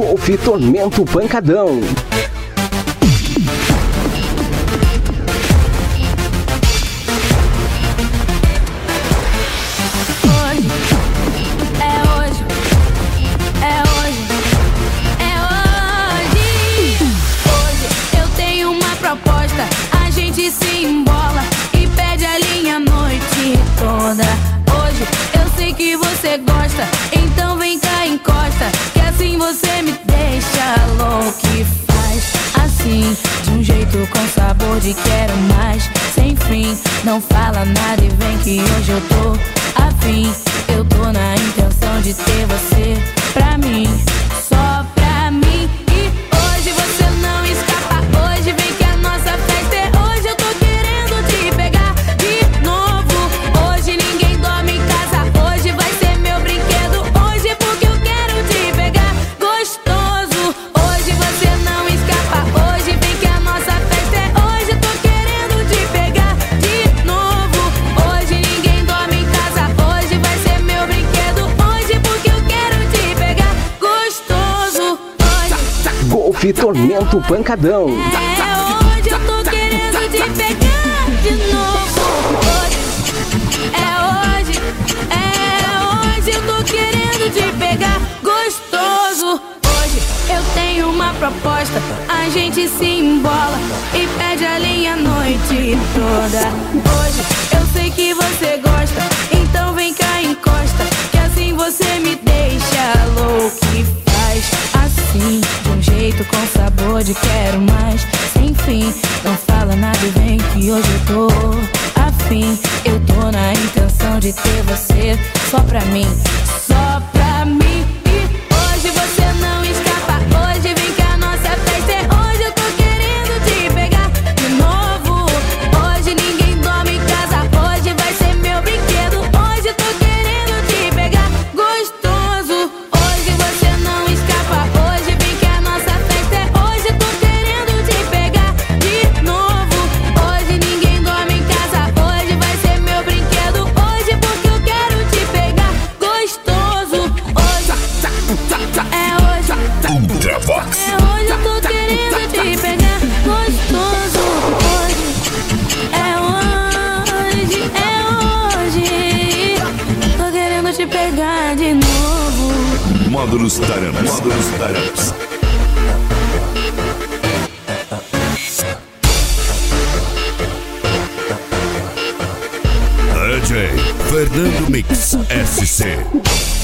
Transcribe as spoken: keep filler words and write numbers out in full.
Golfe Tormento Pancadão. Se embola e pede a linha a noite toda. Hoje eu sei que você gosta, então vem cá, encosta, que assim você me deixa louco e faz assim, de um jeito com sabor de quero mais, sem fim. Não fala nada e vem que hoje eu tô afim. Eu tô na intenção de ter você pra mim, só pra mim. E hoje você não escapa, hoje vem que a nossa festa é hoje. Eu tô querendo te pegar de novo. Hoje ninguém dorme em casa, hoje vai ser meu brinquedo. Hoje porque eu quero te pegar gostoso. Hoje você não escapa, hoje vem que a nossa festa é hoje. Eu tô querendo te pegar de novo. Hoje ninguém dorme em casa, hoje vai ser meu brinquedo. Hoje porque eu quero te pegar gostoso. Hoje Golfe Tormento Pancadão. é hoje, eu tô querendo te pegar de novo. Hoje é hoje, é hoje, eu tô querendo te pegar gostoso. Hoje eu tenho uma proposta, a gente se embola e pede a linha a noite toda. Hoje eu sei que você gosta, então vem cá, encosta, que assim você me deixa louco e faz assim, de um jeito com sabor de quero mais, sem fim. Não fala nada e vem que hoje eu tô afim. Eu tô na intenção de ter você só pra mim, só pra mim. E hoje você não escapa, hoje vem que a nossa festa é hoje. Eu tô querendo te pegar de novo. Hoje ninguém dorme em casa, hoje vai ser meu brinquedo. Hoje eu tô querendo te pegar gostoso. Hoje você não escapa, hoje vem que a nossa festa é hoje. Eu tô querendo te pegar de novo. Hoje ninguém dorme em casa, hoje vai ser meu brinquedo. Hoje porque eu quero te pegar gostoso. Hoje é hoje, Ultravox. é hoje, eu tô querendo te pegar gostoso. Hoje é hoje, é hoje, tô querendo te pegar de novo. Módulos Taranas. Módulos Taranas. D J Fernando Mix S C.